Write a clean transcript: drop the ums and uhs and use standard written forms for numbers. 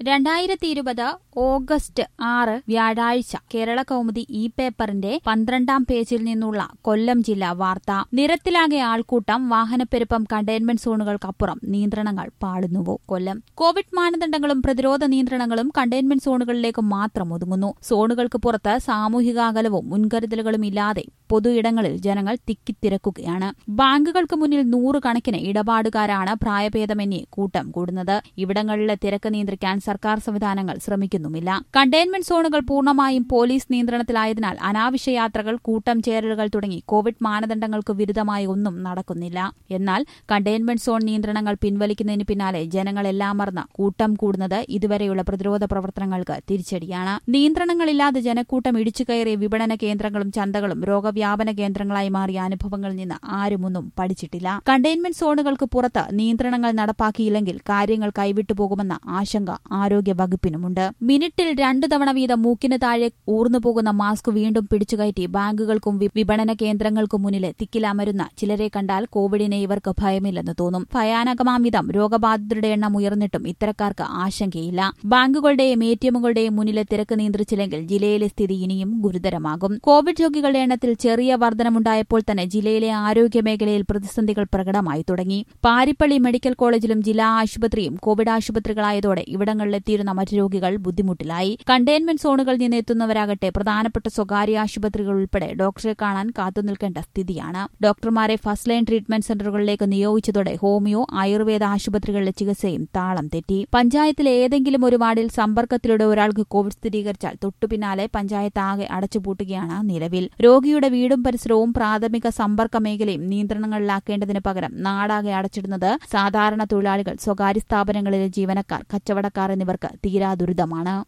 2020 August 6 വ്യാഴാഴ്ച കേരള കൗമുദി പേപ്പറിന്റെ 12-ാം പേജിൽ നിന്നുള്ള കൊല്ലം ജില്ലാ വാർത്ത. നിരത്തിലാകെ ആൾക്കൂട്ടം, വാഹനപ്പെരുപ്പം, കണ്ടെയ്ൻമെന്റ് സോണുകൾക്കപ്പുറം നിയന്ത്രണങ്ങൾ പാളുന്നുവോ? കൊല്ലം. കോവിഡ് മാനദണ്ഡങ്ങളും പ്രതിരോധ നിയന്ത്രണങ്ങളും കണ്ടെയ്ൻമെന്റ് സോണുകളിലേക്ക് മാത്രം ഒതുങ്ങുന്നു. സോണുകൾക്ക് പുറത്ത് സാമൂഹിക അകലവും മുൻകരുതലുകളും ഇല്ലാതെ പൊതു ഇടങ്ങളിൽ ജനങ്ങൾ തിക്കിത്തിരക്കുകയാണ്. ബാങ്കുകൾക്ക് മുന്നിൽ നൂറുകണക്കിന് ഇടപാടുകാരാണ് പ്രായഭേദമന്യേ കൂട്ടം കൂടുന്നത്. ഇവിടങ്ങളിലെ തിരക്ക് നിയന്ത്രിക്കാൻ സർക്കാർ സംവിധാനങ്ങൾ ശ്രമിക്കുന്നുമില്ല. കണ്ടെയ്ൻമെന്റ് സോണുകൾ പൂർണ്ണമായും പോലീസ് നിയന്ത്രണത്തിലായതിനാൽ അനാവശ്യ യാത്രകൾ, കൂട്ടം ചേരലുകൾ തുടങ്ങി കോവിഡ് മാനദണ്ഡങ്ങൾക്ക് വിരുദ്ധമായി ഒന്നും നടക്കുന്നില്ല. എന്നാൽ കണ്ടെയ്ൻമെന്റ് സോൺ നിയന്ത്രണങ്ങൾ പിൻവലിക്കുന്നതിന് പിന്നാലെ ജനങ്ങളെല്ലാം മറന്ന് കൂട്ടം കൂടുന്നത് ഇതുവരെയുള്ള പ്രതിരോധ പ്രവർത്തനങ്ങൾക്ക് തിരിച്ചടിയാണ്. നിയന്ത്രണങ്ങളില്ലാതെ ജനക്കൂട്ടം ഇടിച്ചുകയറിയ വിപണന കേന്ദ്രങ്ങളും ചന്തകളും രോഗവ്യാപന കേന്ദ്രങ്ങളായി മാറിയ അനുഭവങ്ങളിൽ നിന്ന് ആരുമൊന്നും പഠിച്ചിട്ടില്ല. കണ്ടെയ്ൻമെന്റ് സോണുകൾക്ക് പുറത്ത് നിയന്ത്രണങ്ങൾ നടപ്പാക്കിയില്ലെങ്കിൽ കാര്യങ്ങൾ കൈവിട്ടുപോകുമെന്ന ആശങ്ക ആരോഗ്യ വകുപ്പിനുമുണ്ട്. മിനിറ്റിൽ 2 തവണ വീതം മൂക്കിന് താഴെ ഊർന്നുപോകുന്ന മാസ്ക് വീണ്ടും പിടിച്ചുകയറ്റി ബാങ്കുകൾക്കും വിപണന കേന്ദ്രങ്ങൾക്കും മുന്നിലെ തിക്കിലമരുന്ന ചിലരെ കണ്ടാൽ കോവിഡിനെ ഇവർക്ക് ഭയമില്ലെന്ന് തോന്നും. ഭയാനകമാം വിധം രോഗബാധിതരുടെ എണ്ണം ഉയർന്നിട്ടും ഇത്തരക്കാർക്ക് ആശങ്കയില്ല. ബാങ്കുകളുടെയും എടിഎമ്മുകളുടെയും മുന്നിലെ തിരക്ക് നിയന്ത്രിച്ചില്ലെങ്കിൽ ജില്ലയിലെ സ്ഥിതി ഇനിയും ഗുരുതരമാകും. കോവിഡ് രോഗികളുടെ എണ്ണത്തിൽ ചെറിയ വർധനമുണ്ടായപ്പോൾ തന്നെ ജില്ലയിലെ ആരോഗ്യമേഖലയിൽ പ്രതിസന്ധികൾ പ്രകടമായി തുടങ്ങി. പാരിപ്പള്ളി മെഡിക്കൽ കോളേജിലും ജില്ലാ ആശുപത്രിയും കോവിഡ് ആശുപത്രികളായതോടെ ഇവിടങ്ങളിലെത്തിയിരുന്ന മറ്റു രോഗികൾ ബുദ്ധിമുട്ടിലായി. കണ്ടെയ്ൻമെന്റ് സോണുകളിൽ നിന്ന് എത്തുന്നവരാകട്ടെ പ്രധാനപ്പെട്ട സ്വകാര്യ ആശുപത്രികൾ ഉൾപ്പെടെ ഡോക്ടറെ കാണാൻ കാത്തുനിൽക്കേണ്ട സ്ഥിതിയാണ്. ഡോക്ടർമാരെ ഫസ്റ്റ് ലൈൻ ട്രീറ്റ്മെന്റ് സെന്ററുകളിലേക്ക് നിയോഗിച്ചതോടെ ഹോമിയോ, ആയുർവേദ ആശുപത്രികളിലെ ചികിത്സയും താളം തെറ്റി. പഞ്ചായത്തിലെ ഏതെങ്കിലും ഒരു വാർഡിൽ സമ്പർക്കത്തിലൂടെ ഒരാൾക്ക് കോവിഡ് സ്ഥിരീകരിച്ചാൽ തൊട്ടുപിന്നാലെ പഞ്ചായത്ത് ആകെ അടച്ചുപൂട്ടുകയാണ് നിലവിൽ. രോഗിയുടെ വീടും പരിസരവും പ്രാഥമിക സമ്പർക്ക മേഖലയും നിയന്ത്രണങ്ങളിലാക്കേണ്ടതിന് പകരം നാടാകെ അടച്ചിടുന്നത് സാധാരണ തൊഴിലാളികൾ, സ്വകാര്യ സ്ഥാപനങ്ങളിലെ ജീവനക്കാർ, കച്ചവടക്കാർ എന്നിവർക്ക് തീരാ ദുരിതമാണ്.